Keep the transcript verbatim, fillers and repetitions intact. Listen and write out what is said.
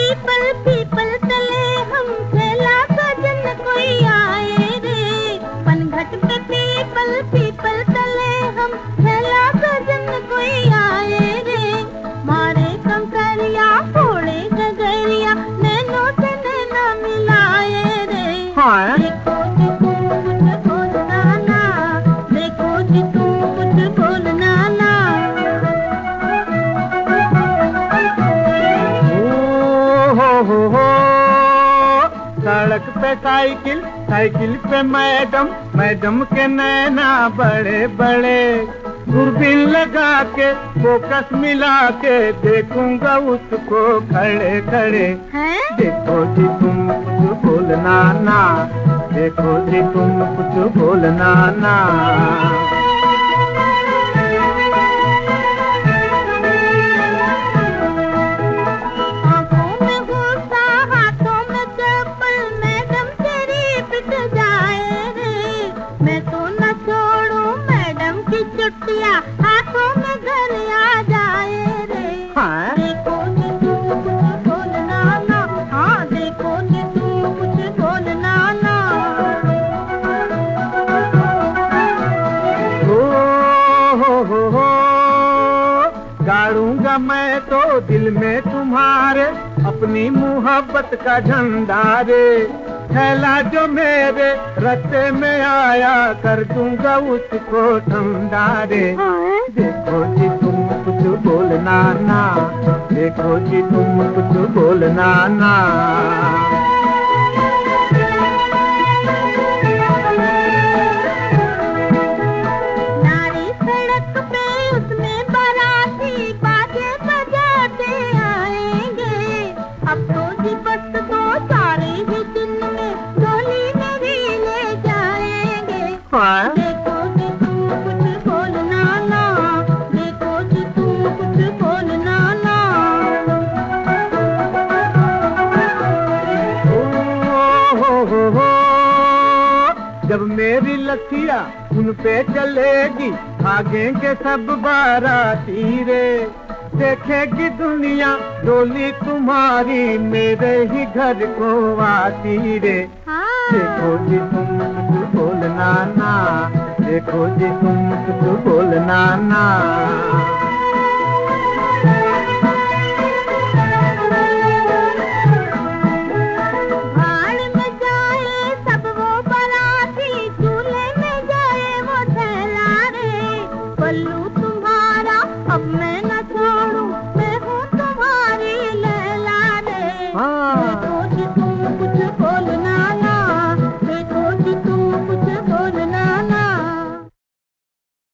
People people तले हम खेला सजन कोई आए रे। पनघट पे पीपल पीपल तले हम खेला सजन कोई आए रे। मारे कंकरिया फोड़े गगरिया नैनो से नैना मिलाए रे। हाँ? देखो जी तुम कुछ बोलना ना, देखो जी तुम कुछ बोलना ना। हो हो हो सड़क पे साइकिल साइकिल पे मैडम मैडम के नैना बड़े बड़े। दूरबीन लगा के फोकस मिला के देखूंगा उसको खड़े खड़े। देखो जी तुम कुछ बोलना ना, देखो जी तुम कुछ बोलना ना। मैं तो न छोड़ूं मैडम की चुटिया हाथों में घर आ जाए रे। हाँ? देखो जी तुम कुछ बोलना ना, हाँ देखो जी तुम कुछ बोलना ना। हो हो हो हो गाड़ूंगा मैं तो दिल में तुम्हारे अपनी मोहब्बत का झंडा रे। थैला जो मेरे रास्ते में आया कर दूंगा उसको ठंडा रे। देखो जी तुम कुछ बोलना ना, देखो जी तुम कुछ बोलना ना। नारी सड़क पे उसमें बाराती बाजे बजाते आएंगे। अब तो जी बस दो सारे ही दिन में डोली में भी ले जाएंगे। हाँ? देखो जी तुम कुछ बोलना ना, देखो जी तुम कुछ बोलना ना। ओ हो हो हो जब मेरी लठिया उन पे चलेगी भागेंगे सब बाराती रे। देखेगी दुनिया डोली तुम्हारी मेरे ही घर को आती रे। देखो जी तुम कुछ बोलना ना, देखो जी तुम कुछ बोलना ना।